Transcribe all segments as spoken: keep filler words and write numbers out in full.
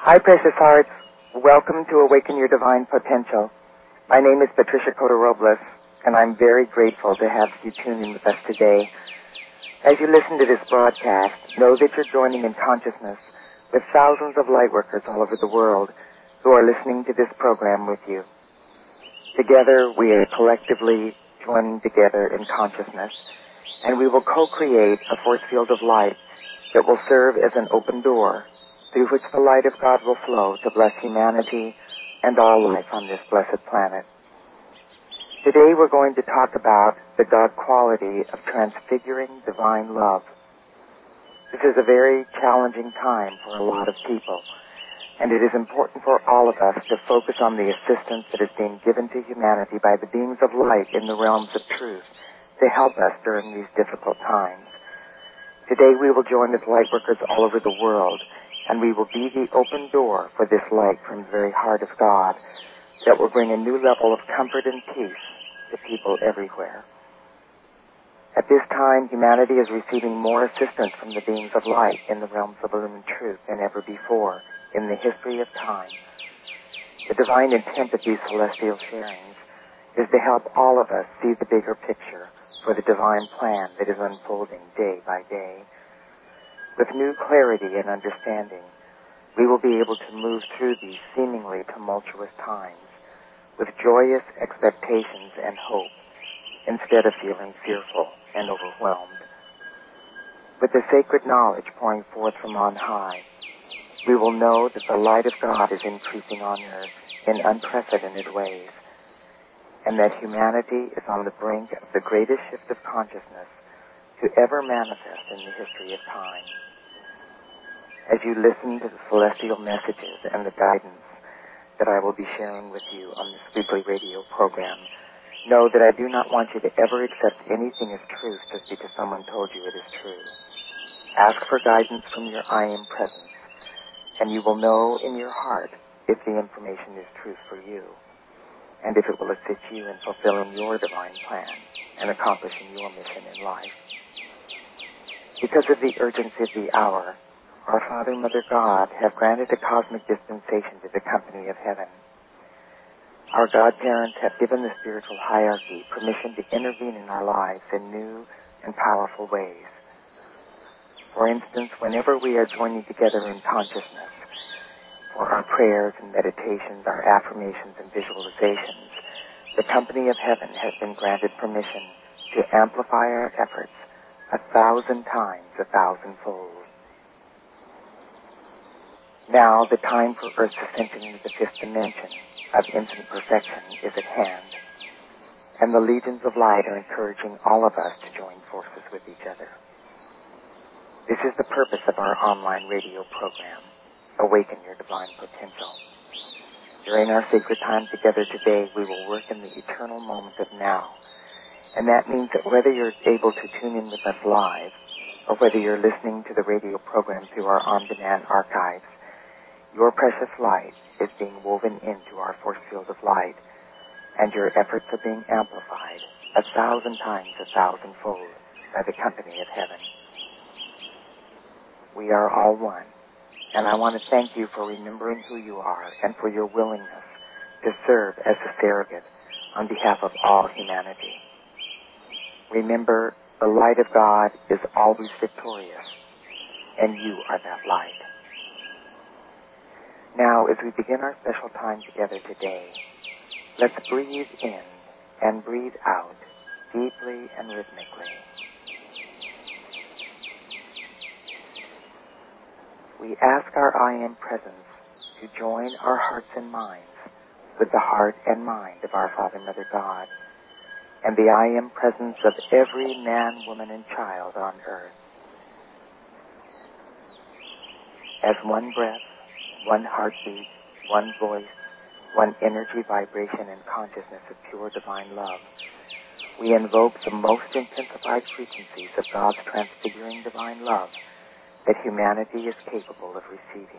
Hi, precious hearts. Welcome to Awaken Your Divine Potential. My name is Patricia Cota-Robles, and I'm very grateful to have you tune in with us today. As you listen to this broadcast, know that you're joining in consciousness with thousands of light workers all over the world who are listening to this program with you. Together, we are collectively joining together in consciousness, and we will co-create a force field of light that will serve as an open door through which the light of God will flow to bless humanity and all life on this blessed planet. Today we're going to talk about the God quality of transfiguring divine love. This is a very challenging time for a lot of people, and it is important for all of us to focus on the assistance that is being given to humanity by the beings of light in the realms of truth to help us during these difficult times. Today we will join with light workers all over the world, and we will be the open door for this light from the very heart of God that will bring a new level of comfort and peace to people everywhere. At this time, humanity is receiving more assistance from the beings of light in the realms of illumined truth than ever before in the history of time. The divine intent of these celestial sharings is to help all of us see the bigger picture for the divine plan that is unfolding day by day. With new clarity and understanding, we will be able to move through these seemingly tumultuous times with joyous expectations and hope instead of feeling fearful and overwhelmed. With the sacred knowledge pouring forth from on high, we will know that the light of God is increasing on earth in unprecedented ways, and that humanity is on the brink of the greatest shift of consciousness to ever manifest in the history of time. As you listen to the celestial messages and the guidance that I will be sharing with you on this weekly radio program, know that I do not want you to ever accept anything as truth just because someone told you it is true. Ask for guidance from your I Am Presence, and you will know in your heart if the information is truth for you, and if it will assist you in fulfilling your divine plan and accomplishing your mission in life. Because of the urgency of the hour, our Father and Mother God have granted a cosmic dispensation to the company of heaven. Our godparents have given the spiritual hierarchy permission to intervene in our lives in new and powerful ways. For instance, whenever we are joining together in consciousness for our prayers and meditations, our affirmations and visualizations, the company of heaven has been granted permission to amplify our efforts a thousand times, a thousandfold. Now, the time for Earth's ascension into the fifth dimension of infinite perfection is at hand, and the legions of light are encouraging all of us to join forces with each other. This is the purpose of our online radio program, Awaken Your Divine Potential. During our sacred time together today, we will work in the eternal moment of now, and that means that whether you're able to tune in with us live, or whether you're listening to the radio program through our on-demand archives, your precious light is being woven into our force field of light, and your efforts are being amplified a thousand times, a thousandfold by the company of heaven. We are all one, and I want to thank you for remembering who you are and for your willingness to serve as a surrogate on behalf of all humanity. Remember, the light of God is always victorious, and you are that light. Now, as we begin our special time together today, let's breathe in and breathe out deeply and rhythmically. We ask our I Am Presence to join our hearts and minds with the heart and mind of our Father and Mother God, and the I Am Presence of every man, woman, and child on earth. As one breath, one heartbeat, one voice, one energy, vibration, and consciousness of pure divine love, we invoke the most intensified frequencies of God's transfiguring divine love that humanity is capable of receiving.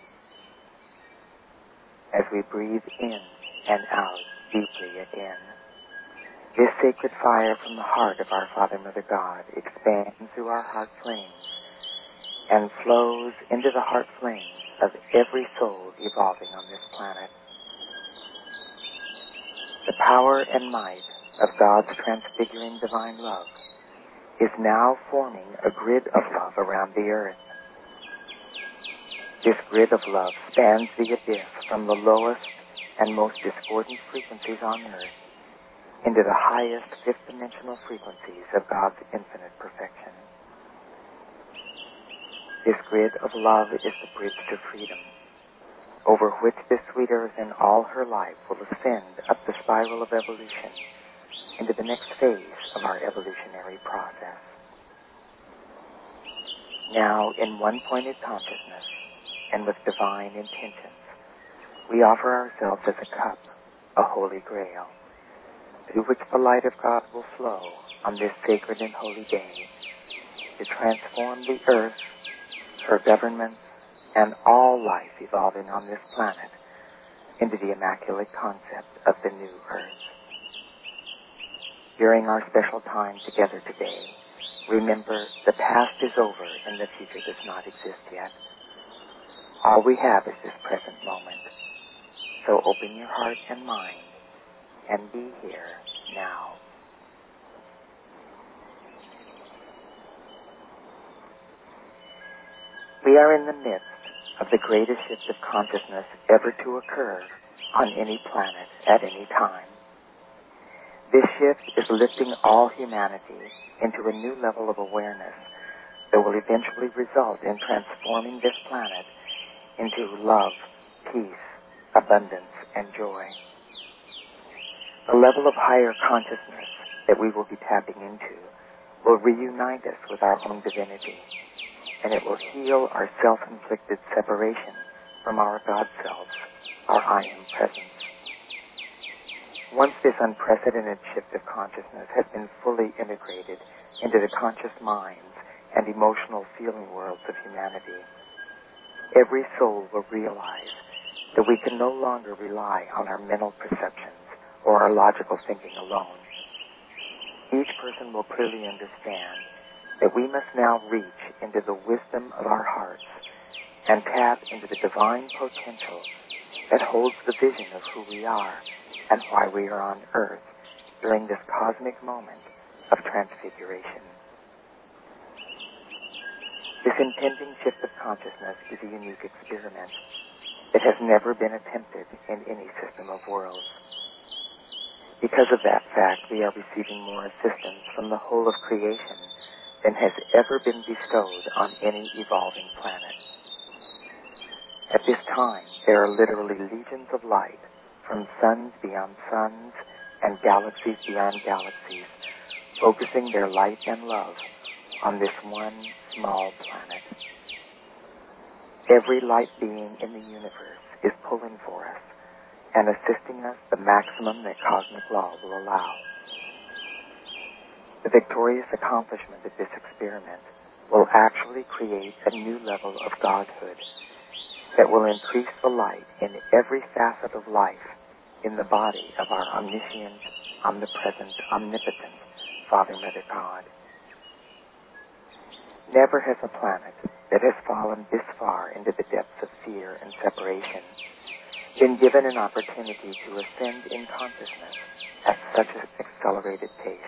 As we breathe in and out deeply again, this sacred fire from the heart of our Father and Mother God expands through our heart flames and flows into the heart flames of every soul evolving on this planet. The power and might of God's transfiguring divine love is now forming a grid of love around the earth. This grid of love spans the abyss from the lowest and most discordant frequencies on earth into the highest fifth-dimensional frequencies of God's infinite perfection. This grid of love is the bridge to freedom, over which this sweet earth in all her life will ascend up the spiral of evolution into the next phase of our evolutionary process. Now, in one-pointed consciousness and with divine intentions, we offer ourselves as a cup, a holy grail, through which the light of God will flow on this sacred and holy day to transform the earth, her governments, and all life evolving on this planet into the immaculate concept of the new earth. During our special time together today, remember the past is over and the future does not exist yet. All we have is this present moment. So open your heart and mind and be here now. We are in the midst of the greatest shift of consciousness ever to occur on any planet at any time. This shift is lifting all humanity into a new level of awareness that will eventually result in transforming this planet into love, peace, abundance, and joy. The level of higher consciousness that we will be tapping into will reunite us with our own divinity, and it will heal our self-inflicted separation from our God selves, our I Am presence. Once this unprecedented shift of consciousness has been fully integrated into the conscious minds and emotional feeling worlds of humanity, every soul will realize that we can no longer rely on our mental perceptions or our logical thinking alone. Each person will clearly understand that we must now reach into the wisdom of our hearts and tap into the divine potential that holds the vision of who we are and why we are on earth during this cosmic moment of transfiguration. This impending shift of consciousness is a unique experiment that has never been attempted in any system of worlds. Because of that fact, we are receiving more assistance from the whole of creation than has ever been bestowed on any evolving planet. At this time, there are literally legions of light from suns beyond suns and galaxies beyond galaxies, focusing their light and love on this one small planet. Every light being in the universe is pulling for us and assisting us the maximum that cosmic law will allow. The victorious accomplishment of this experiment will actually create a new level of godhood that will increase the light in every facet of life in the body of our omniscient, omnipresent, omnipotent Father, Mother, God. Never has a planet that has fallen this far into the depths of fear and separation been given an opportunity to ascend in consciousness at such an accelerated pace.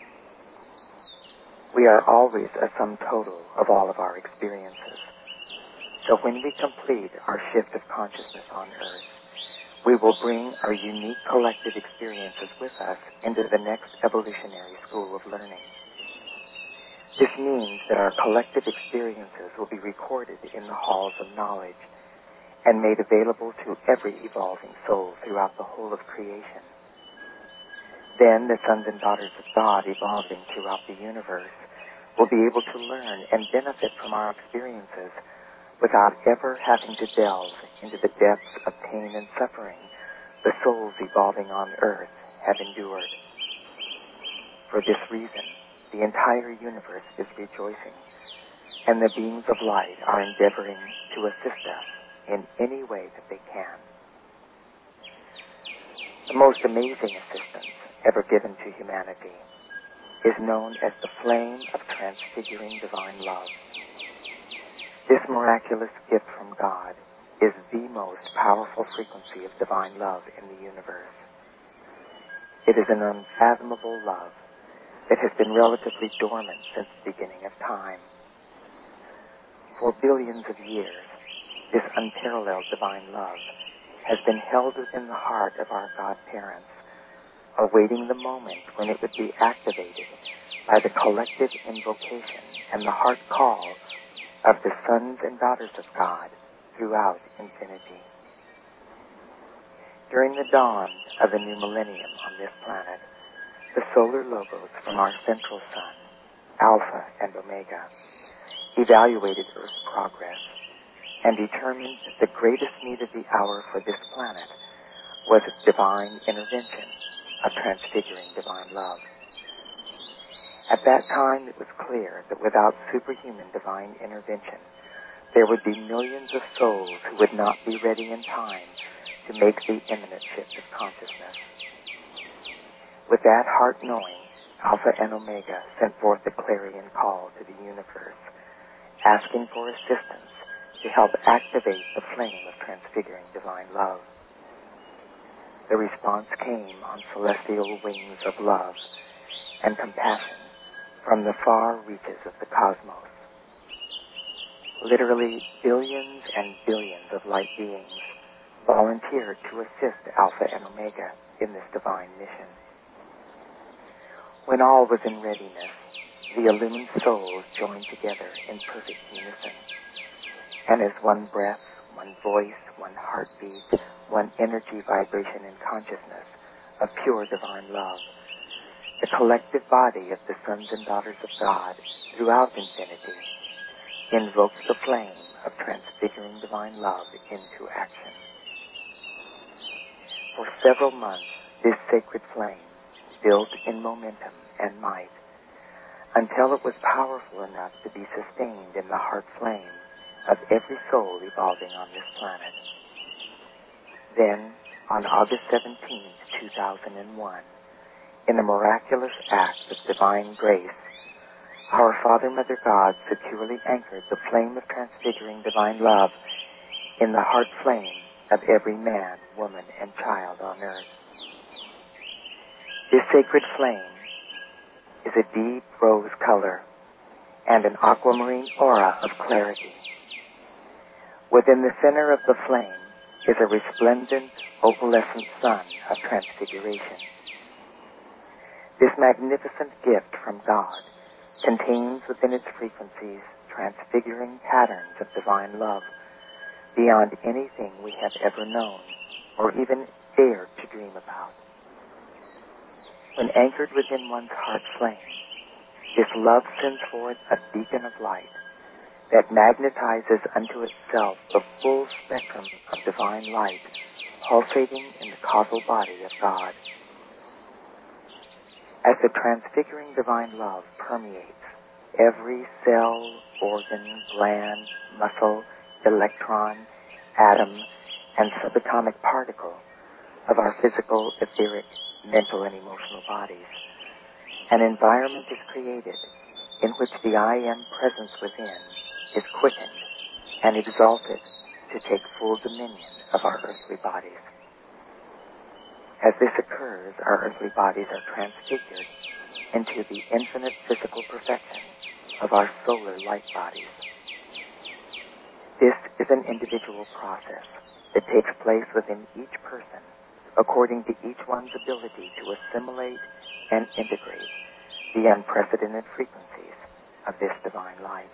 We are always a sum total of all of our experiences. So when we complete our shift of consciousness on earth, we will bring our unique collective experiences with us into the next evolutionary school of learning. This means that our collective experiences will be recorded in the halls of knowledge and made available to every evolving soul throughout the whole of creation. Then the sons and daughters of God evolving throughout the universe will be able to learn and benefit from our experiences without ever having to delve into the depths of pain and suffering the souls evolving on earth have endured. For this reason, the entire universe is rejoicing, and the beings of light are endeavoring to assist us in any way that they can. The most amazing assistance ever given to humanity is known as the flame of transfiguring divine love. This miraculous gift from God is the most powerful frequency of divine love in the universe. It is an unfathomable love that has been relatively dormant since the beginning of time. For billions of years, this unparalleled divine love has been held within the heart of our God-parents, awaiting the moment when it would be activated by the collective invocation and the heart call of the sons and daughters of God throughout infinity. During the dawn of the new millennium on this planet, the solar logos from our central sun, Alpha and Omega, evaluated Earth's progress and determined that the greatest need of the hour for this planet was divine intervention of transfiguring divine love. At that time, it was clear that without superhuman divine intervention, there would be millions of souls who would not be ready in time to make the imminent shift of consciousness. With that heart knowing, Alpha and Omega sent forth a clarion call to the universe, asking for assistance to help activate the flame of transfiguring divine love. The response came on celestial wings of love and compassion from the far reaches of the cosmos. Literally billions and billions of light beings volunteered to assist Alpha and Omega in this divine mission. When all was in readiness, the illumined souls joined together in perfect unison. And as one breath, one voice, one heartbeat, one energy, vibration, and consciousness of pure divine love, the collective body of the sons and daughters of God throughout infinity invokes the flame of transfiguring divine love into action. For several months, this sacred flame built in momentum and might until it was powerful enough to be sustained in the heart flame of every soul evolving on this planet. Then, on August seventeenth, two thousand one, in a miraculous act of divine grace, our Father, Mother God securely anchored the flame of transfiguring divine love in the heart flame of every man, woman, and child on earth. This sacred flame is a deep rose color and an aquamarine aura of clarity. Within the center of the flame is a resplendent, opalescent sun of transfiguration. This magnificent gift from God contains within its frequencies transfiguring patterns of divine love beyond anything we have ever known or even dared to dream about. When anchored within one's heart flame, this love sends forth a beacon of light that magnetizes unto itself the full spectrum of divine light pulsating in the causal body of God. As the transfiguring divine love permeates every cell, organ, gland, muscle, electron, atom, and subatomic particle of our physical, etheric, mental, and emotional bodies, an environment is created in which the I Am presence within is quickened and exalted to take full dominion of our earthly bodies. As this occurs, our earthly bodies are transfigured into the infinite physical perfection of our solar light bodies. This is an individual process that takes place within each person according to each one's ability to assimilate and integrate the unprecedented frequencies of this divine light.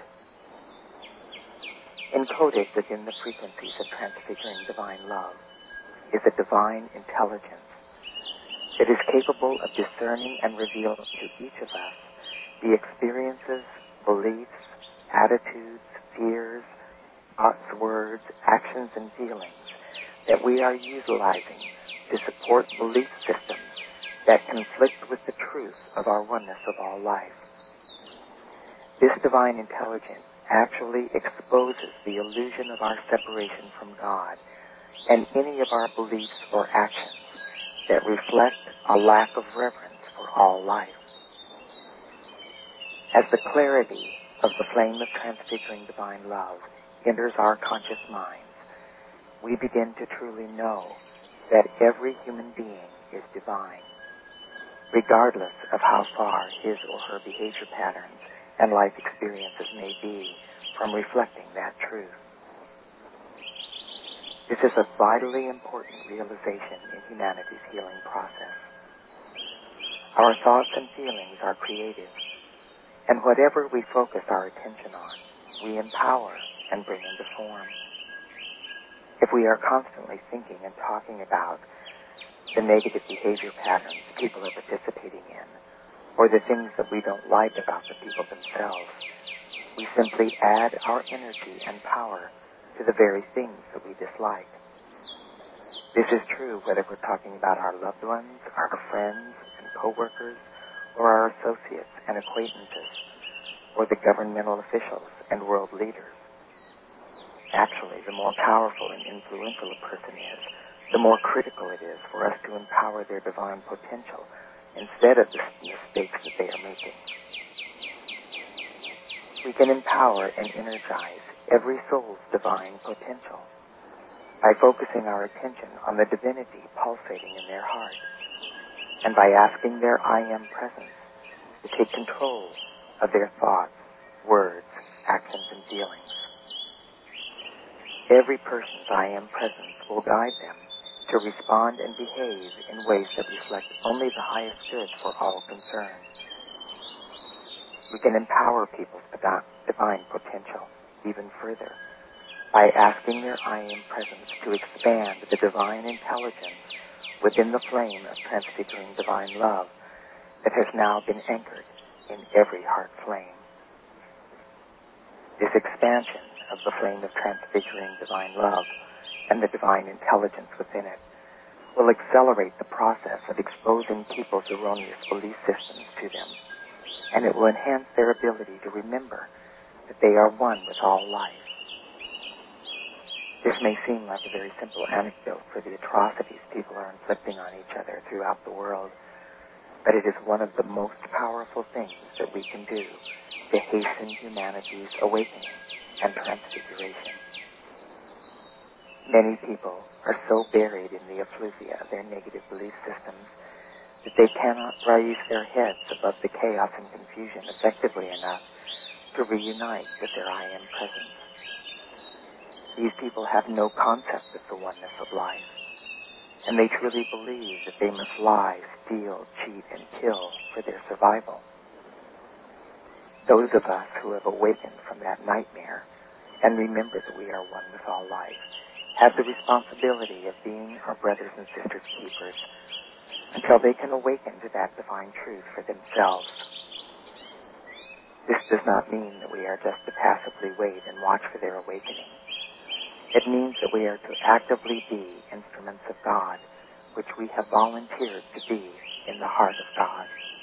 Encoded within the frequencies of transfiguring divine love is a divine intelligence that is capable of discerning and revealing to each of us the experiences, beliefs, attitudes, fears, thoughts, words, actions, and feelings that we are utilizing to support belief systems that conflict with the truth of our oneness of all life. This divine intelligence actually exposes the illusion of our separation from God and any of our beliefs or actions that reflect a lack of reverence for all life. As the clarity of the flame of transfiguring divine love enters our conscious minds, we begin to truly know that every human being is divine, regardless of how far his or her behavior patterns and life experiences may be from reflecting that truth. This is a vitally important realization in humanity's healing process. Our thoughts and feelings are creative, and whatever we focus our attention on, we empower and bring into form. If we are constantly thinking and talking about the negative behavior patterns people are participating in, or the things that we don't like about the people themselves, we simply add our energy and power to the very things that we dislike. This is true whether we're talking about our loved ones, our friends and co-workers, or our associates and acquaintances, or the governmental officials and world leaders. Actually, the more powerful and influential a person is, the more critical it is for us to empower their divine potential instead of the mistakes that they are making. We can empower and energize every soul's divine potential by focusing our attention on the divinity pulsating in their heart, and by asking their I Am presence to take control of their thoughts, words, actions, and feelings. Every person's I Am presence will guide them to respond and behave in ways that reflect only the highest good for all concerned. We can empower people's divine potential even further by asking their I Am presence to expand the divine intelligence within the flame of transfiguring divine love that has now been anchored in every heart flame. This expansion of the flame of transfiguring divine love and the divine intelligence within it will accelerate the process of exposing people's erroneous belief systems to them, and it will enhance their ability to remember that they are one with all life. This may seem like a very simple anecdote for the atrocities people are inflicting on each other throughout the world, but it is one of the most powerful things that we can do to hasten humanity's awakening and transfiguration. Many people are so buried in the effluvia of their negative belief systems that they cannot raise their heads above the chaos and confusion effectively enough to reunite with their I Am presence. These people have no concept of the oneness of life, and they truly believe that they must lie, steal, cheat, and kill for their survival. Those of us who have awakened from that nightmare and remember that we are one with all life have the responsibility of being our brothers and sisters' keepers until they can awaken to that divine truth for themselves. This does not mean that we are just to passively wait and watch for their awakening. It means that we are to actively be instruments of God, which we have volunteered to be in the heart of God.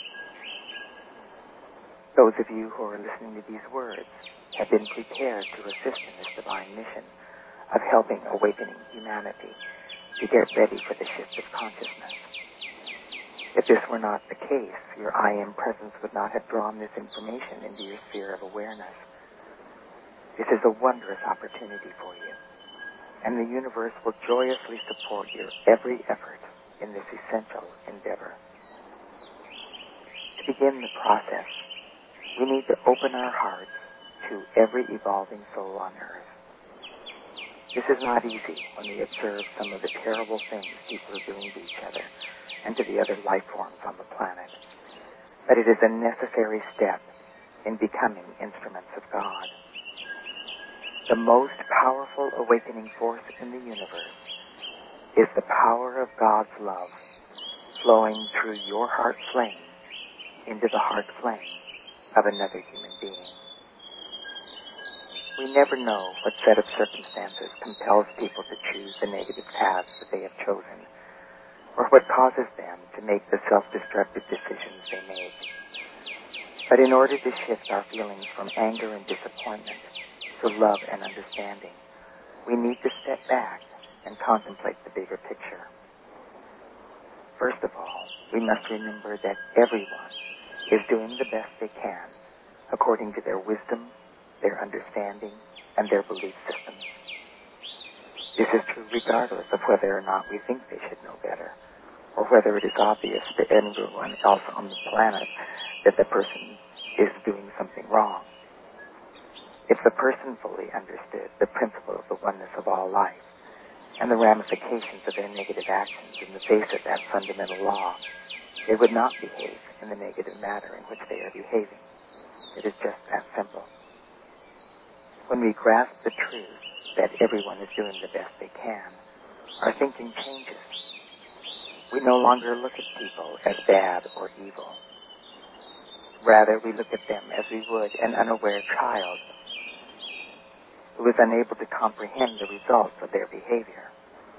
Those of you who are listening to these words have been prepared to assist in this divine mission of helping awakening humanity to get ready for the shift of consciousness. If this were not the case, your I Am presence would not have drawn this information into your sphere of awareness. This is a wondrous opportunity for you, and the universe will joyously support your every effort in this essential endeavor. To begin the process, we need to open our hearts to every evolving soul on earth. This is not easy when we observe some of the terrible things people are doing to each other and to the other life forms on the planet. But it is a necessary step in becoming instruments of God. The most powerful awakening force in the universe is the power of God's love flowing through your heart flame into the heart flame of another human being. We never know what set of circumstances compels people to choose the negative paths that they have chosen, or what causes them to make the self-destructive decisions they make. But in order to shift our feelings from anger and disappointment to love and understanding, we need to step back and contemplate the bigger picture. First of all, we must remember that everyone is doing the best they can according to their wisdom, their understanding, and their belief systems. This is true regardless of whether or not we think they should know better, or whether it is obvious to everyone else on the planet that the person is doing something wrong. If the person fully understood the principle of the oneness of all life and the ramifications of their negative actions in the face of that fundamental law, they would not behave in the negative manner in which they are behaving. It is just that simple. When we grasp the truth that everyone is doing the best they can, our thinking changes. We no longer look at people as bad or evil. Rather, we look at them as we would an unaware child who is unable to comprehend the results of their behavior.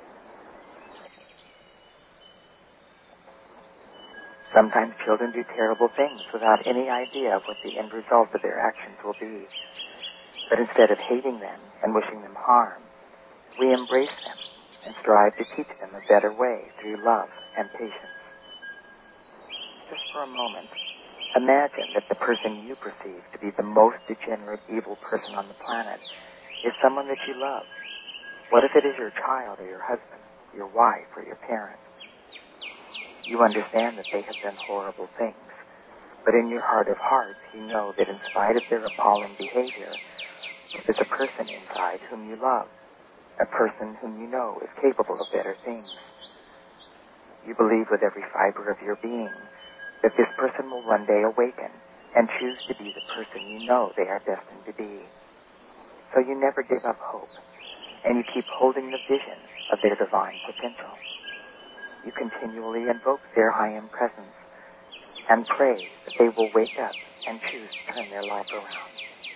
Sometimes children do terrible things without any idea of what the end result of their actions will be. But instead of hating them and wishing them harm, we embrace them and strive to teach them a better way through love and patience. Just for a moment, imagine that the person you perceive to be the most degenerate, evil person on the planet is someone that you love. What if it is your child or your husband, your wife or your parent? You understand that they have done horrible things, but in your heart of hearts, you know that in spite of their appalling behavior, there's a person inside whom you love, a person whom you know is capable of better things. You believe with every fiber of your being that this person will one day awaken and choose to be the person you know they are destined to be. So you never give up hope, and you keep holding the vision of their divine potential. You continually invoke their I Am presence and pray that they will wake up and choose to turn their life around.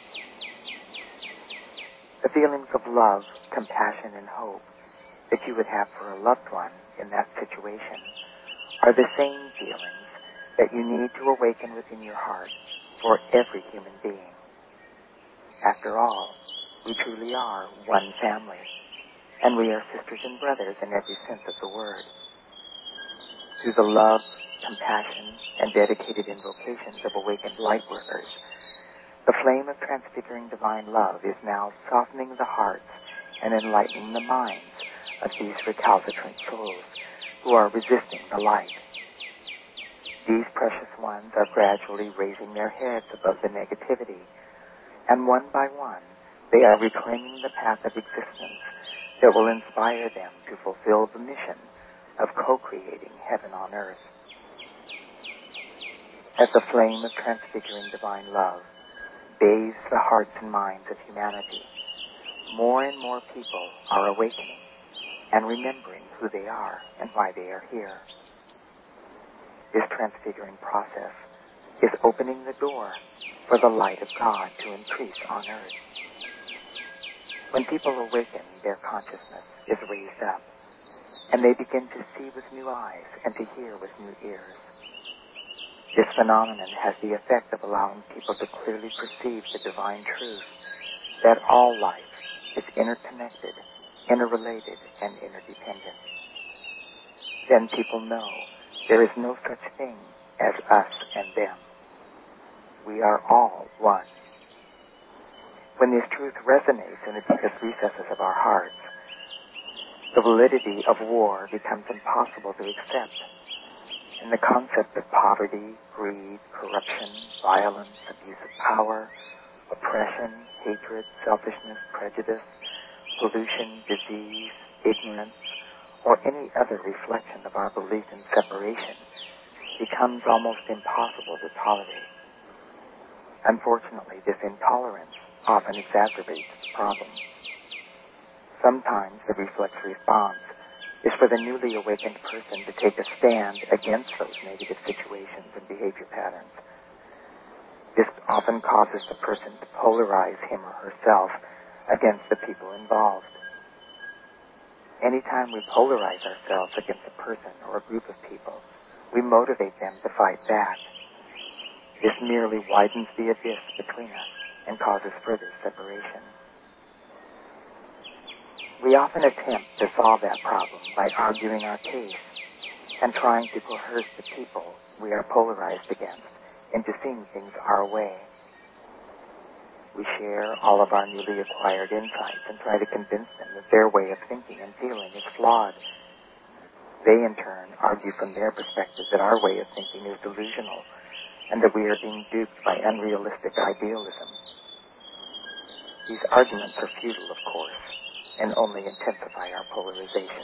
The feelings of love, compassion, and hope that you would have for a loved one in that situation are the same feelings that you need to awaken within your heart for every human being. After all, we truly are one family, and we are sisters and brothers in every sense of the word. Through the love, compassion, and dedicated invocations of awakened light workers, the flame of transfiguring divine love is now softening the hearts and enlightening the minds of these recalcitrant souls who are resisting the light. These precious ones are gradually raising their heads above the negativity, and one by one, they are reclaiming the path of existence that will inspire them to fulfill the mission of co-creating heaven on earth. As the flame of transfiguring divine love bathes the hearts and minds of humanity, more and more people are awakening and remembering who they are and why they are here. This transfiguring process is opening the door for the light of God to increase on earth. When people awaken, their consciousness is raised up, and they begin to see with new eyes and to hear with new ears. This phenomenon has the effect of allowing people to clearly perceive the divine truth that all life is interconnected, interrelated, and interdependent. Then people know there is no such thing as us and them. We are all one. When this truth resonates in the deepest recesses of our hearts, the validity of war becomes impossible to accept, and the concept of poverty, greed, corruption, violence, abuse of power, oppression, hatred, selfishness, prejudice, pollution, disease, ignorance, or any other reflection of our belief in separation becomes almost impossible to tolerate. Unfortunately, this intolerance often exacerbates the problem. Sometimes the reflex response is for the newly awakened person to take a stand against those negative situations and behavior patterns. This often causes the person to polarize him or herself against the people involved. Anytime we polarize ourselves against a person or a group of people, we motivate them to fight back. This merely widens the abyss between us and causes further separation. We often attempt to solve that problem by arguing our case and trying to coerce the people we are polarized against into seeing things our way. We share all of our newly acquired insights and try to convince them that their way of thinking and feeling is flawed. They, in turn, argue from their perspective that our way of thinking is delusional and that we are being duped by unrealistic idealism. These arguments are futile, of course, and only intensify our polarization.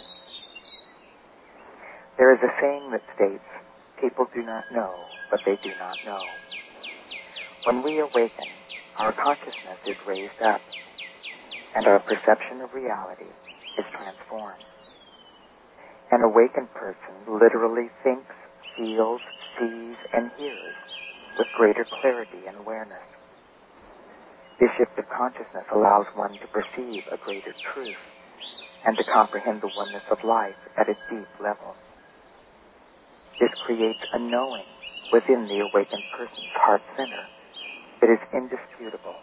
There is a saying that states, people do not know what they do not know. When we awaken, our consciousness is raised up, and our perception of reality is transformed. An awakened person literally thinks, feels, sees, and hears with greater clarity and awareness. This shift of consciousness allows one to perceive a greater truth and to comprehend the oneness of life at a deep level. This creates a knowing within the awakened person's heart center that is indisputable.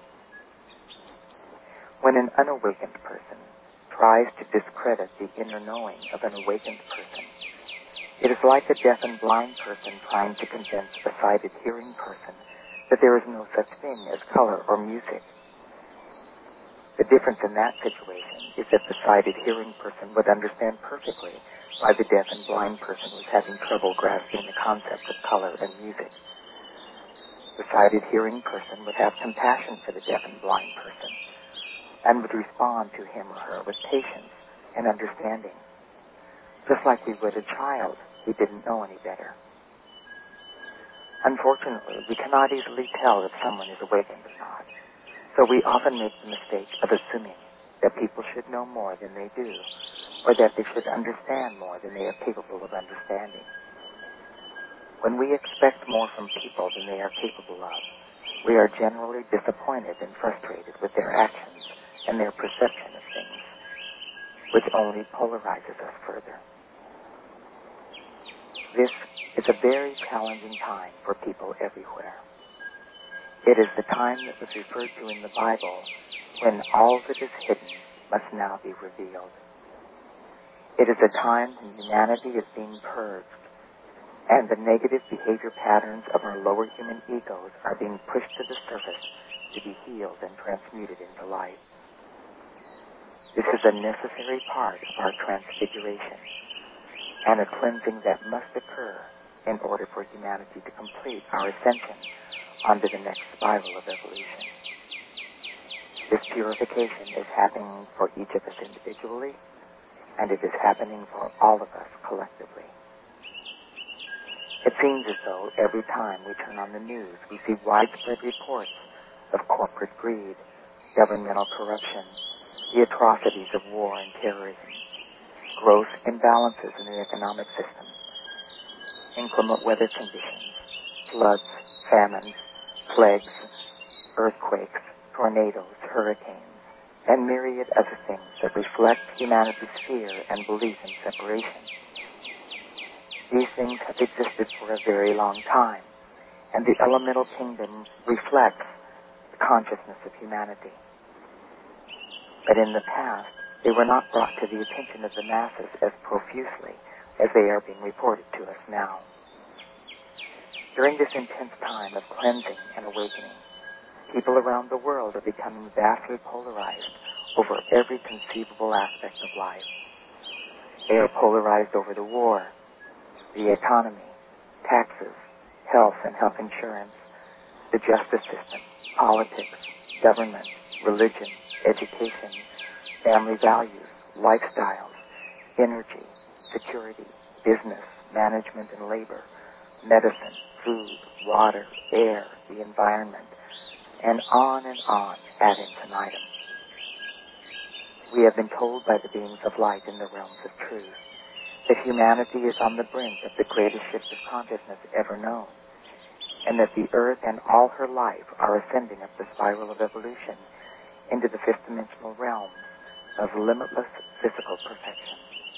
When an unawakened person tries to discredit the inner knowing of an awakened person, it is like a deaf and blind person trying to convince a sighted hearing person that there is no such thing as color or music. The difference in that situation is that the sighted hearing person would understand perfectly why the deaf and blind person was having trouble grasping the concepts of color and music. The sighted hearing person would have compassion for the deaf and blind person and would respond to him or her with patience and understanding, just like we would a child who didn't know any better. Unfortunately, we cannot easily tell if someone is awakened or not, so we often make the mistake of assuming that people should know more than they do, or that they should understand more than they are capable of understanding. When we expect more from people than they are capable of, we are generally disappointed and frustrated with their actions and their perception of things, which only polarizes us further. This is a very challenging time for people everywhere. It is the time that was referred to in the Bible when all that is hidden must now be revealed. It is a time when humanity is being purged and the negative behavior patterns of our lower human egos are being pushed to the surface to be healed and transmuted into light. This is a necessary part of our transfiguration and a cleansing that must occur in order for humanity to complete our ascension onto the next spiral of evolution. This purification is happening for each of us individually, and it is happening for all of us collectively. It seems as though every time we turn on the news, we see widespread reports of corporate greed, governmental corruption, the atrocities of war and terrorism, gross imbalances in the economic system, inclement weather conditions, floods, famines, plagues, earthquakes, tornadoes, hurricanes, and myriad other things that reflect humanity's fear and belief in separation. These things have existed for a very long time, and the elemental kingdom reflects the consciousness of humanity. But in the past, they were not brought to the attention of the masses as profusely as they are being reported to us now. During this intense time of cleansing and awakening, people around the world are becoming vastly polarized over every conceivable aspect of life. They are polarized over the war, the economy, taxes, health and health insurance, the justice system, politics, government, religion, education, family values, lifestyles, energy, security, business, management and labor, medicine, food, water, air, the environment, and on and on ad infinitum. We have been told by the beings of light in the realms of truth that humanity is on the brink of the greatest shift of consciousness ever known, and that the earth and all her life are ascending up the spiral of evolution into the fifth dimensional realm of limitless physical perfection.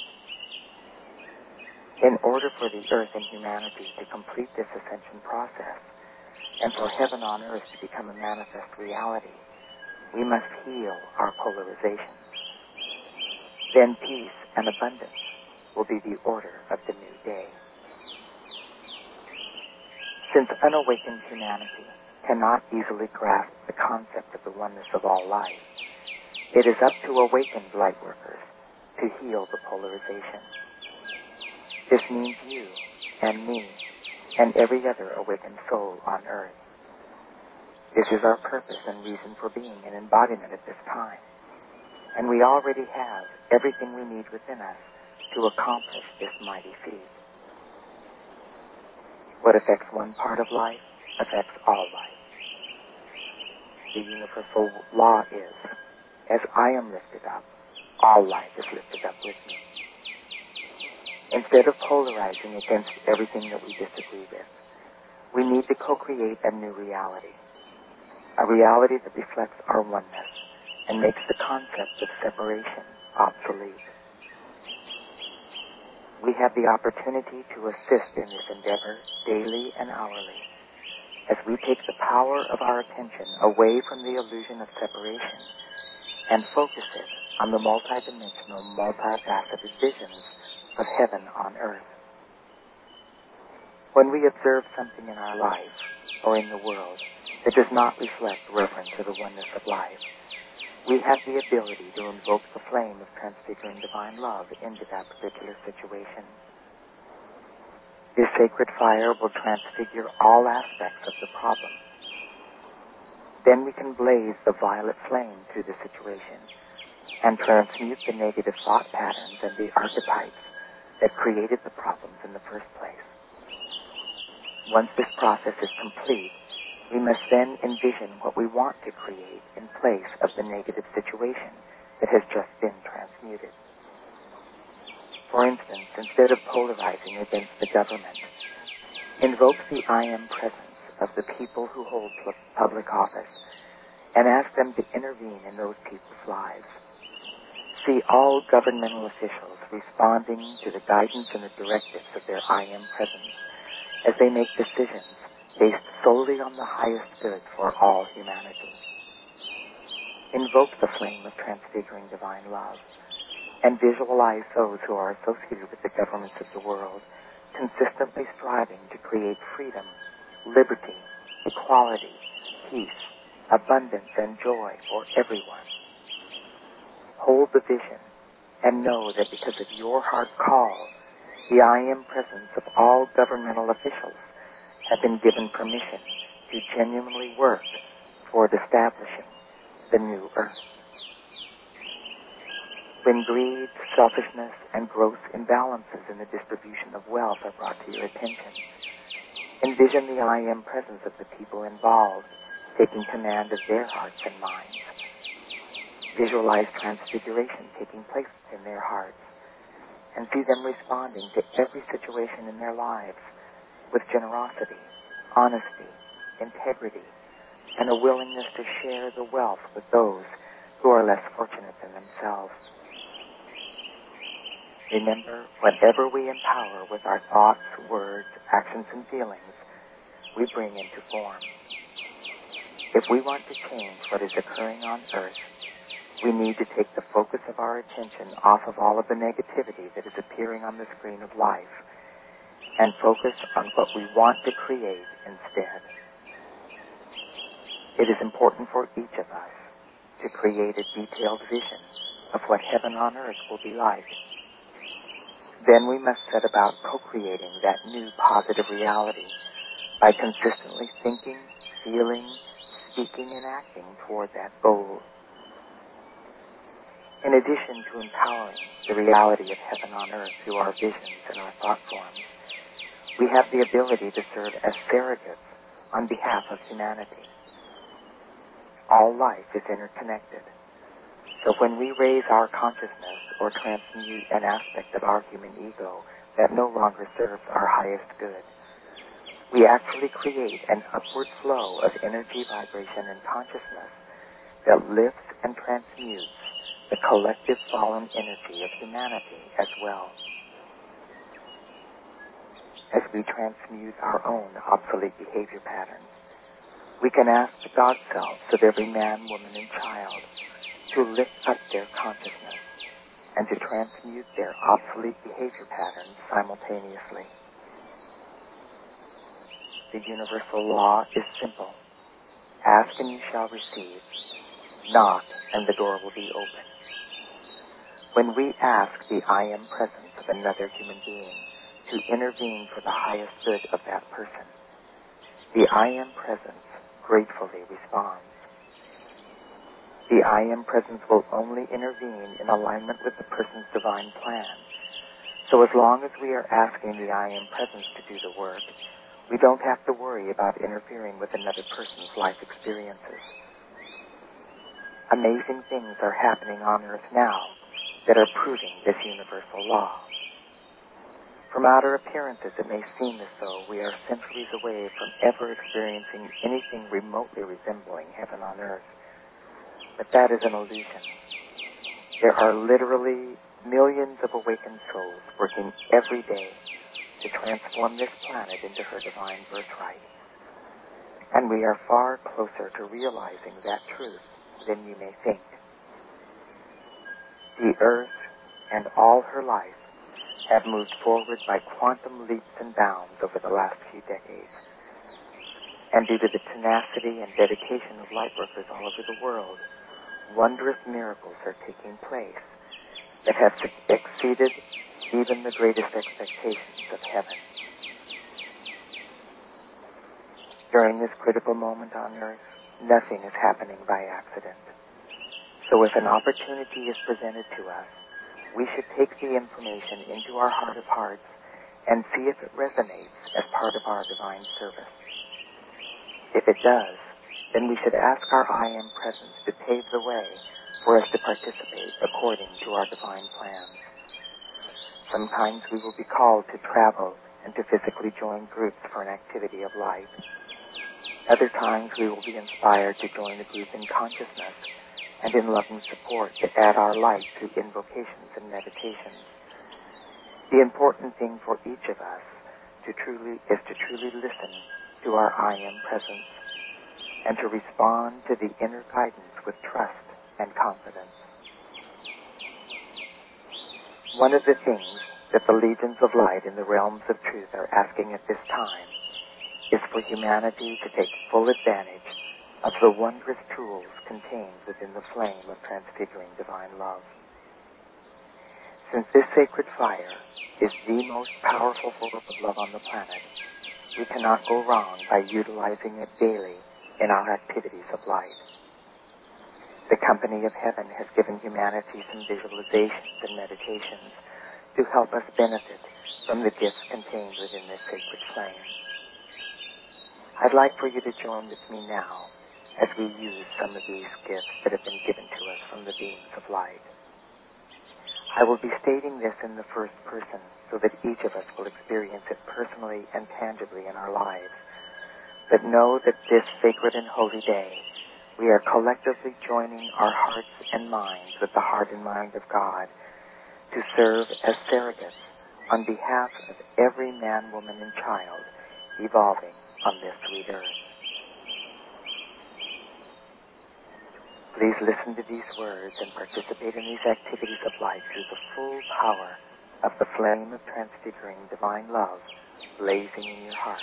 In order for the earth and humanity to complete this ascension process, and for heaven on earth to become a manifest reality, we must heal our polarizations. Then peace and abundance will be the order of the new day. Since unawakened humanity cannot easily grasp the concept of the oneness of all life, it is up to awakened light workers to heal the polarization. This means you and me and every other awakened soul on earth. This is our purpose and reason for being an embodiment at this time. And we already have everything we need within us to accomplish this mighty feat. What affects one part of life affects all life. The universal law is, as I am lifted up, all life is lifted up with me. Instead of polarizing against everything that we disagree with, we need to co-create a new reality. A reality that reflects our oneness and makes the concept of separation obsolete. We have the opportunity to assist in this endeavor daily and hourly as we take the power of our attention away from the illusion of separation and focus it on the multidimensional, multifaceted visions of heaven on earth. When we observe something in our life or in the world that does not reflect reference to the oneness of life, we have the ability to invoke the flame of transfiguring divine love into that particular situation. This sacred fire will transfigure all aspects of the problem. Then we can blaze the violet flame through the situation and transmute the negative thought patterns and the archetypes that created the problems in the first place. Once this process is complete, we must then envision what we want to create in place of the negative situation that has just been transmuted. For instance, instead of polarizing against the government, invoke the I Am presence of the people who hold public office and ask them to intervene in those people's lives. See all governmental officials responding to the guidance and the directives of their I Am presence as they make decisions based solely on the highest good for all humanity. Invoke the flame of transfiguring divine love and visualize those who are associated with the governments of the world consistently striving to create freedom, liberty, equality, peace, abundance, and joy for everyone. Hold the vision and know that because of your heart call, the I Am presence of all governmental officials have been given permission to genuinely work toward establishing the new earth. When greed, selfishness, and gross imbalances in the distribution of wealth are brought to your attention, envision the I Am presence of the people involved taking command of their hearts and minds. Visualize transfiguration taking place in their hearts and see them responding to every situation in their lives with generosity, honesty, integrity, and a willingness to share the wealth with those who are less fortunate than themselves. Remember, whatever we empower with our thoughts, words, actions, and feelings, we bring into form. If we want to change what is occurring on earth, we need to take the focus of our attention off of all of the negativity that is appearing on the screen of life and focus on what we want to create instead. It is important for each of us to create a detailed vision of what heaven on earth will be like. Then we must set about co-creating that new positive reality by consistently thinking, feeling, speaking, and acting toward that goal. In addition to empowering the reality of heaven on earth through our visions and our thought forms, we have the ability to serve as surrogates on behalf of humanity. All life is interconnected. So when we raise our consciousness or transmute an aspect of our human ego that no longer serves our highest good, we actually create an upward flow of energy, vibration, and consciousness that lifts and transmutes the collective fallen energy of humanity as well. As we transmute our own obsolete behavior patterns, we can ask the God selves of every man, woman, and child to lift up their consciousness and to transmute their obsolete behavior patterns simultaneously. The universal law is simple ask and you shall receive. Knock and the door will be open. When we ask the I Am Presence of another human being to intervene for the highest good of that person, the I Am Presence gratefully responds. The I Am Presence will only intervene in alignment with the person's divine plan. So as long as we are asking the I Am Presence to do the work, we don't have to worry about interfering with another person's life experiences. Amazing things are happening on Earth now that are proving this universal law. From outer appearances, it may seem as though we are centuries away from ever experiencing anything remotely resembling heaven on Earth. But that is an illusion. There are literally millions of awakened souls working every day to transform this planet into her divine birthright. And we are far closer to realizing that truth than you may think. The Earth and all her life have moved forward by quantum leaps and bounds over the last few decades. And due to the tenacity and dedication of lightworkers all over the world, wondrous miracles are taking place that have exceeded even the greatest expectations of heaven. During this critical moment on Earth, nothing is happening by accident. So if an opportunity is presented to us, we should take the information into our heart of hearts and see if it resonates as part of our divine service. If it does, then we should ask our I Am Presence to pave the way for us to participate according to our divine plans. Sometimes we will be called to travel and to physically join groups for an activity of light. Other times we will be inspired to join a group in consciousness and in loving support to add our light through invocations and meditations. The important thing for each of us to truly is to truly listen to our I Am Presence and to respond to the inner guidance with trust and confidence. One of the things that the legions of light in the realms of truth are asking at this time is for humanity to take full advantage of the wondrous tools contained within the flame of transfiguring divine love. Since this sacred fire is the most powerful form of love on the planet, we cannot go wrong by utilizing it daily in our activities of light. The Company of Heaven has given humanity some visualizations and meditations to help us benefit from the gifts contained within this sacred flame. I'd like for you to join with me now as we use some of these gifts that have been given to us from the beings of light. I will be stating this in the first person so that each of us will experience it personally and tangibly in our lives. But know that this sacred and holy day, we are collectively joining our hearts and minds with the heart and mind of God to serve as surrogates on behalf of every man, woman, and child evolving on this sweet earth. Please listen to these words and participate in these activities of light through the full power of the flame of transfiguring divine love blazing in your heart.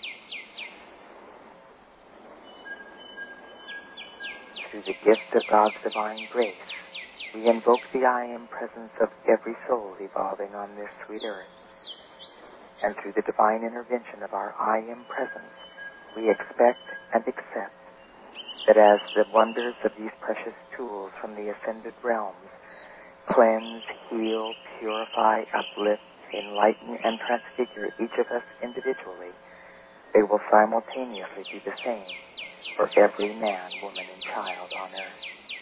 Through the gift of God's divine grace, we invoke the I Am Presence of every soul evolving on this sweet earth. And through the divine intervention of our I Am Presence, we expect and accept that as the wonders of these precious tools from the ascended realms cleanse, heal, purify, uplift, enlighten, and transfigure each of us individually, they will simultaneously do the same for every man, woman, and child on earth.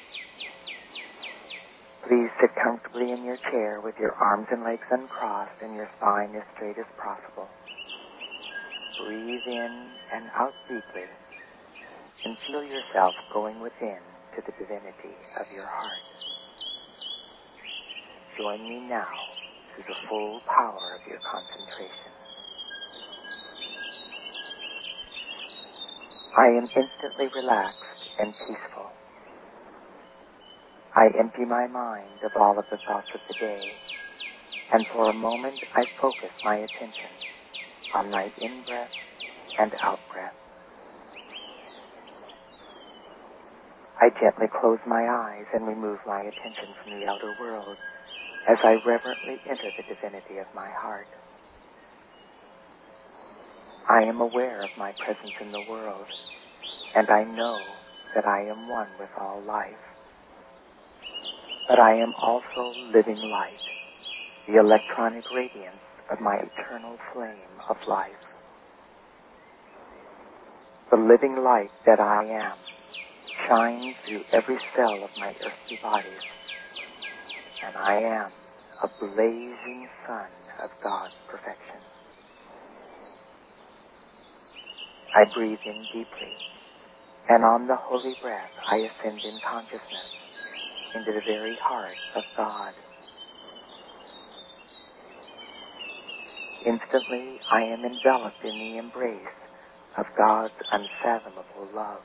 Please sit comfortably in your chair with your arms and legs uncrossed and your spine as straight as possible. Breathe in and out deeply and feel yourself going within to the divinity of your heart. Join me now through the full power of your concentration. I am instantly relaxed and peaceful. I empty my mind of all of the thoughts of the day, and for a moment I focus my attention on my in-breath and out-breath. I gently close my eyes and remove my attention from the outer world as I reverently enter the divinity of my heart. I am aware of my presence in the world, and I know that I am one with all life. But I am also living light, the electronic radiance of my eternal flame of life. The living light that I am shines through every cell of my earthly body, and I am a blazing sun of God's perfection. I breathe in deeply, and on the holy breath I ascend in consciousness into the very heart of God. Instantly, I am enveloped in the embrace of God's unfathomable love.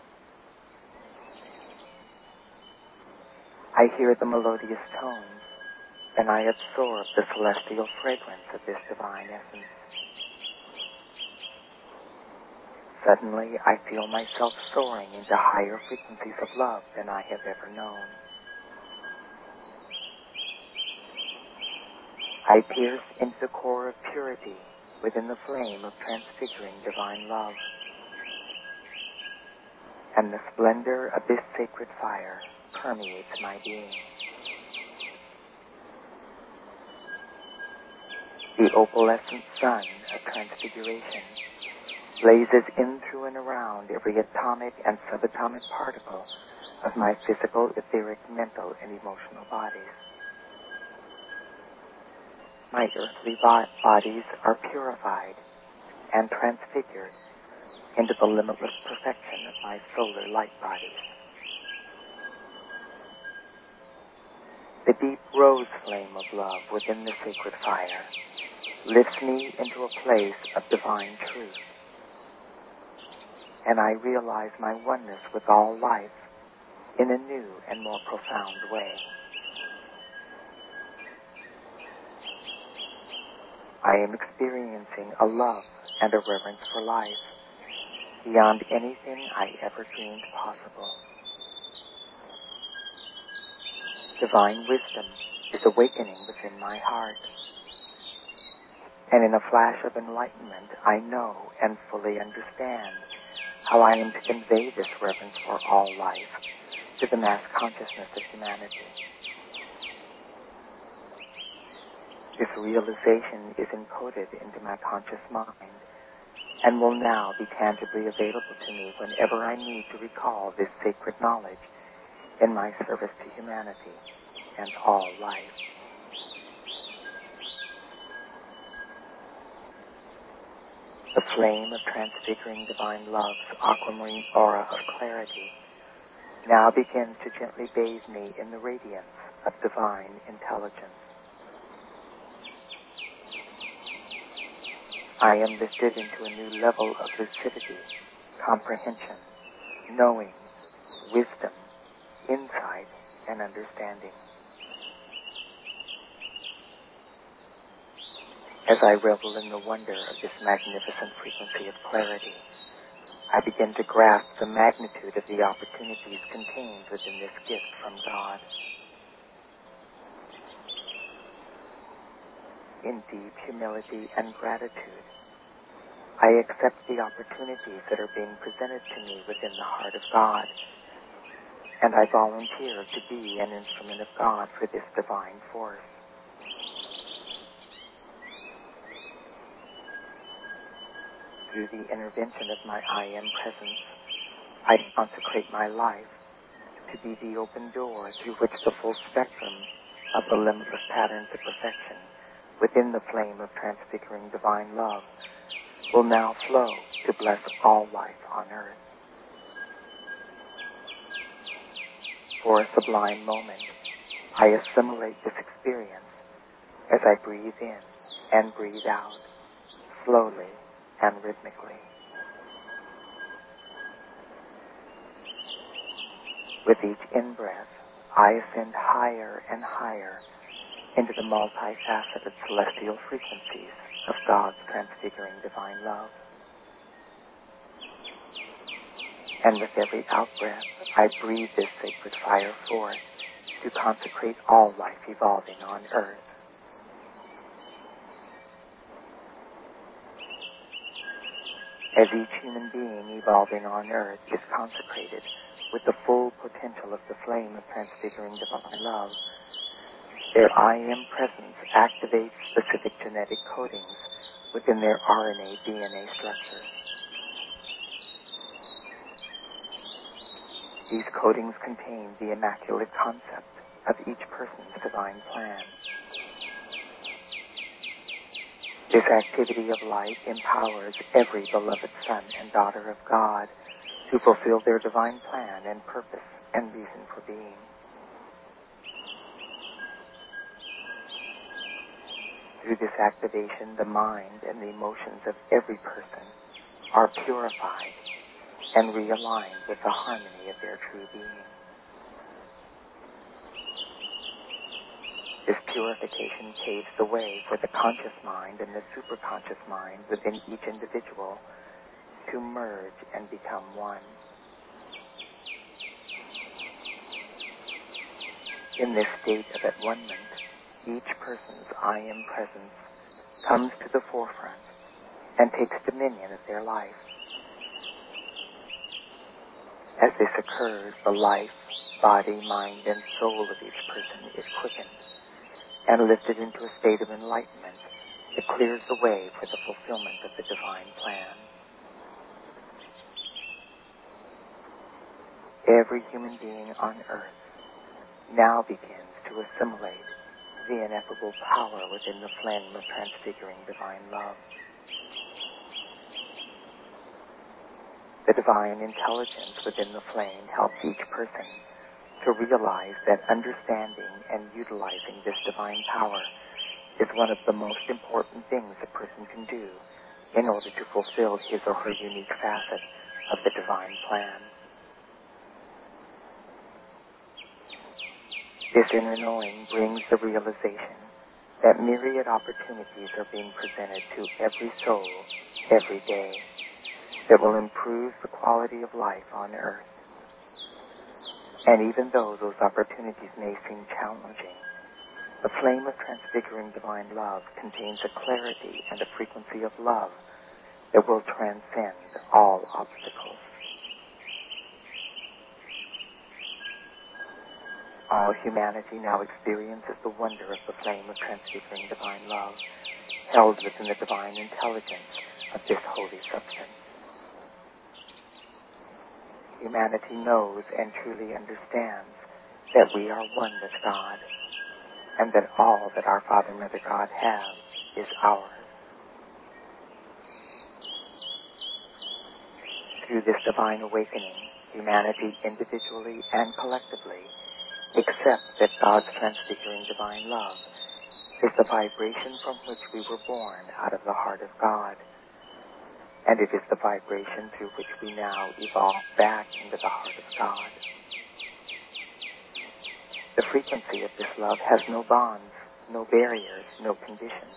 I hear the melodious tones, and I absorb the celestial fragrance of this divine essence. Suddenly, I feel myself soaring into higher frequencies of love than I have ever known. I pierce into the core of purity within the flame of transfiguring divine love, and the splendor of this sacred fire permeates my being. The opalescent sun of transfiguration blazes in through and around every atomic and subatomic particle of my physical, etheric, mental, and emotional bodies. My earthly bodies are purified and transfigured into the limitless perfection of my solar light bodies. The deep rose flame of love within the sacred fire lifts me into a place of divine truth, and I realize my oneness with all life in a new and more profound way. I am experiencing a love and a reverence for life beyond anything I ever dreamed possible. Divine wisdom is awakening within my heart, and in a flash of enlightenment, I know and fully understand how I am to convey this reverence for all life to the mass consciousness of humanity. This realization is encoded into my conscious mind and will now be tangibly available to me whenever I need to recall this sacred knowledge in my service to humanity and all life. The flame of transfiguring divine love's aquamarine aura of clarity now begins to gently bathe me in the radiance of divine intelligence. I am lifted into a new level of lucidity, comprehension, knowing, wisdom, insight, and understanding. As I revel in the wonder of this magnificent frequency of clarity, I begin to grasp the magnitude of the opportunities contained within this gift from God. In deep humility and gratitude, I accept the opportunities that are being presented to me within the heart of God, and I volunteer to be an instrument of God for this divine force. Through the intervention of my I Am presence, I consecrate my life to be the open door through which the full spectrum of the limitless patterns of perfection within the flame of transfiguring divine love will now flow to bless all life on earth. For a sublime moment, I assimilate this experience as I breathe in and breathe out, slowly and rhythmically. With each in-breath, I ascend higher and higher into the multifaceted celestial frequencies of God's transfiguring divine love. And with every out-breath, I breathe this sacred fire forth to consecrate all life evolving on earth. As each human being evolving on earth is consecrated with the full potential of the flame of transfiguring divine love, their I Am presence activates specific genetic codings within their R N A D N A structure. These codings contain the immaculate concept of each person's divine plan. This activity of light empowers every beloved son and daughter of God to fulfill their divine plan and purpose and reason for being. Through this activation, the mind and the emotions of every person are purified and realigned with the harmony of their true being. This purification paves the way for the conscious mind and the superconscious mind within each individual to merge and become one. In this state of at-one-ment, each person's I Am presence comes to the forefront and takes dominion of their life. As this occurs, the life, body, mind, and soul of each person is quickened and lifted into a state of enlightenment that clears the way for the fulfillment of the divine plan. Every human being on earth now begins to assimilate the ineffable power within the flame of transfiguring divine love. The divine intelligence within the flame helps each person to realize that understanding and utilizing this divine power is one of the most important things a person can do in order to fulfill his or her unique facet of the divine plan. This inner knowing brings the realization that myriad opportunities are being presented to every soul every day that will improve the quality of life on earth. And even though those opportunities may seem challenging, the flame of transfiguring divine love contains a clarity and a frequency of love that will transcend all obstacles. All humanity now experiences the wonder of the flame of transfiguring divine love, held within the divine intelligence of this holy substance. Humanity knows and truly understands that we are one with God, and that all that our Father and Mother God have is ours. Through this divine awakening, humanity individually and collectively accepts that God's transfiguring divine love is the vibration from which we were born out of the heart of God, and it is the vibration through which we now evolve back into the heart of God. The frequency of this love has no bonds, no barriers, no conditions.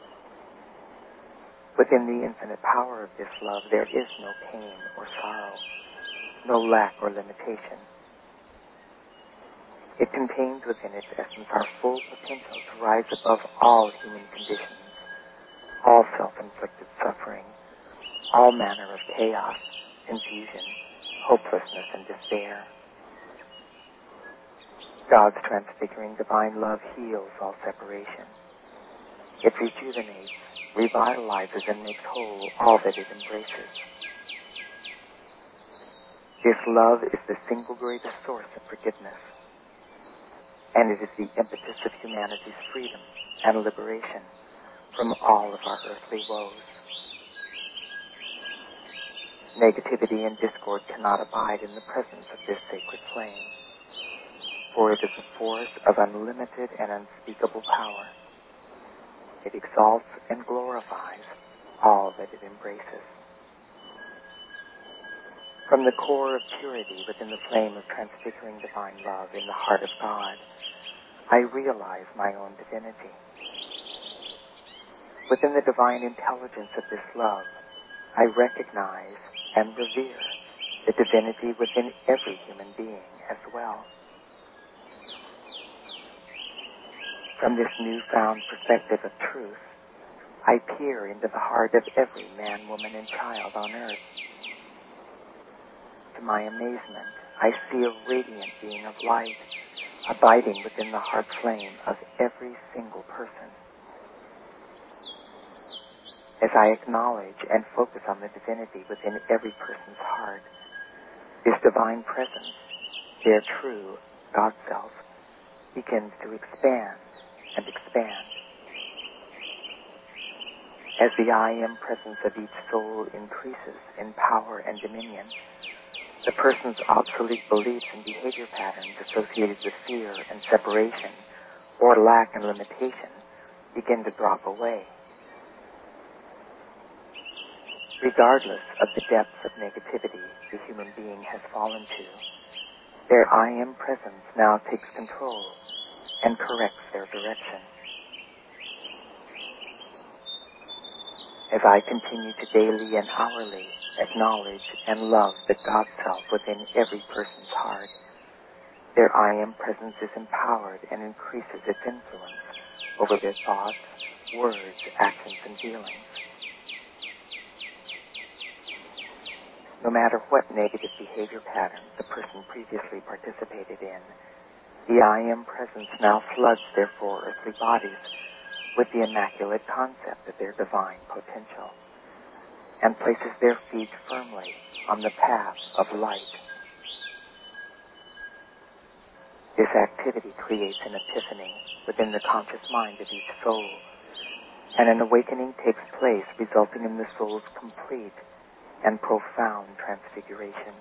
Within the infinite power of this love, there is no pain or sorrow, no lack or limitation. It contains within its essence our full potential to rise above all human conditions, all self-inflicted suffering, all manner of chaos, confusion, hopelessness, and despair. God's transfiguring divine love heals all separation. It rejuvenates, revitalizes, and makes whole all that it embraces. This love is the single greatest source of forgiveness, and it is the impetus of humanity's freedom and liberation from all of our earthly woes. Negativity and discord cannot abide in the presence of this sacred flame, for it is a force of unlimited and unspeakable power. It exalts and glorifies all that it embraces. From the core of purity within the flame of transfiguring divine love in the heart of God, I realize my own divinity. Within the divine intelligence of this love, I recognize and revere the divinity within every human being as well. From this newfound perspective of truth, I peer into the heart of every man, woman, and child on earth. To my amazement, I see a radiant being of light abiding within the heart flame of every single person. As I acknowledge and focus on the divinity within every person's heart, this divine presence, their true God self, begins to expand and expand. As the I Am presence of each soul increases in power and dominion, the person's obsolete beliefs and behavior patterns associated with fear and separation or lack and limitation begin to drop away. Regardless of the depths of negativity the human being has fallen to, their I Am presence now takes control and corrects their direction. As I continue to daily and hourly acknowledge and love the God self within every person's heart, their I Am presence is empowered and increases its influence over their thoughts, words, actions, and feelings. No matter what negative behavior pattern the person previously participated in, the I Am presence now floods their four earthly bodies with the immaculate concept of their divine potential and places their feet firmly on the path of light. This activity creates an epiphany within the conscious mind of each soul, and an awakening takes place resulting in the soul's complete and profound transfiguration.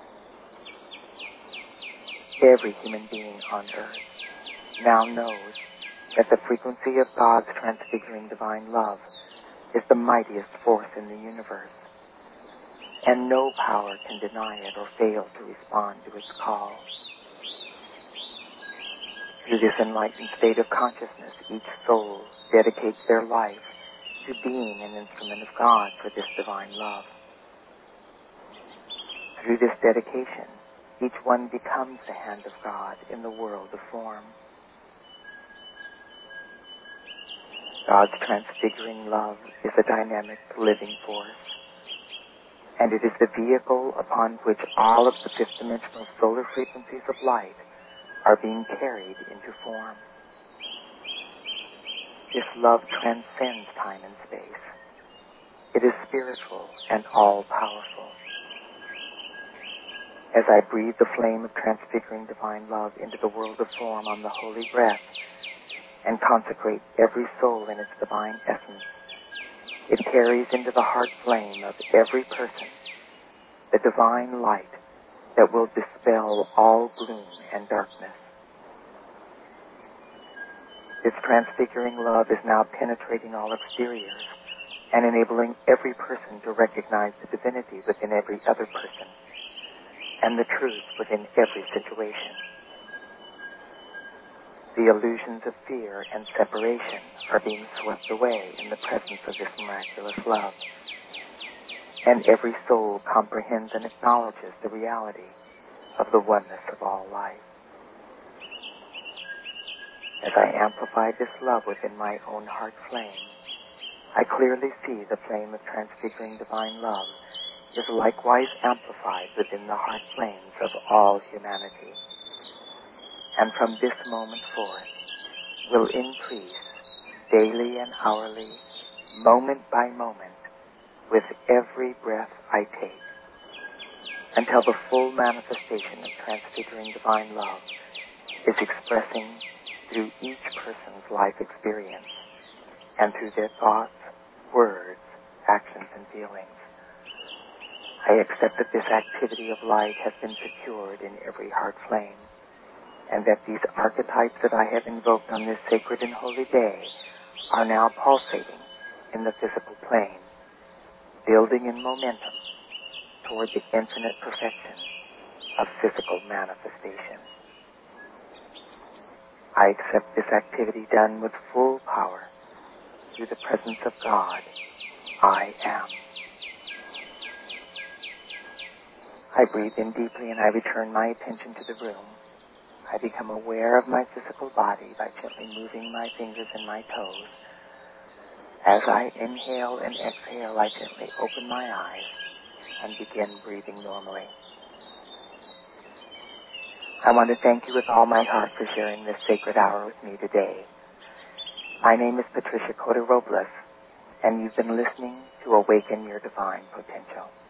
Every human being on earth now knows that the frequency of God's transfiguring divine love is the mightiest force in the universe, and no power can deny it or fail to respond to its call. Through this enlightened state of consciousness, each soul dedicates their life to being an instrument of God for this divine love. Through this dedication, each one becomes the hand of God in the world of form. God's transfiguring love is a dynamic, living force, and it is the vehicle upon which all of the fifth-dimensional solar frequencies of light are being carried into form. This love transcends time and space. It is spiritual and all-powerful. As I breathe the flame of transfiguring divine love into the world of form on the holy breath, and consecrate every soul in its divine essence, it carries into the heart flame of every person the divine light that will dispel all gloom and darkness. This transfiguring love is now penetrating all exteriors and enabling every person to recognize the divinity within every other person and the truth within every situation. The illusions of fear and separation are being swept away in the presence of this miraculous love, and every soul comprehends and acknowledges the reality of the oneness of all life. As I amplify this love within my own heart flame, I clearly see the flame of transfiguring divine love is likewise amplified within the heart flames of all humanity, and from this moment forth will increase daily and hourly, moment by moment, with every breath I take, until the full manifestation of transfiguring divine love is expressing through each person's life experience and through their thoughts, words, actions, and feelings. I accept that this activity of light has been secured in every heart flame, and that these archetypes that I have invoked on this sacred and holy day are now pulsating in the physical plane, building in momentum toward the infinite perfection of physical manifestation. I accept this activity done with full power through the presence of God. I am. I breathe in deeply and I return my attention to the room. I become aware of my physical body by gently moving my fingers and my toes. As I inhale and exhale, I gently open my eyes and begin breathing normally. I want to thank you with all my heart for sharing this sacred hour with me today. My name is Patricia Cota Robles, and you've been listening to Awaken Your Divine Potential.